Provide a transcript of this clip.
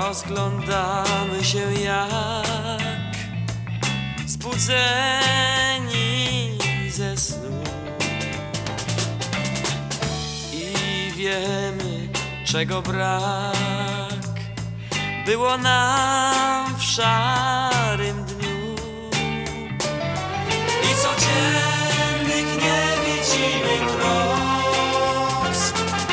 Rozglądamy się jak zbudzeni ze snu i wiemy, czego brak było nam w szarym dniu.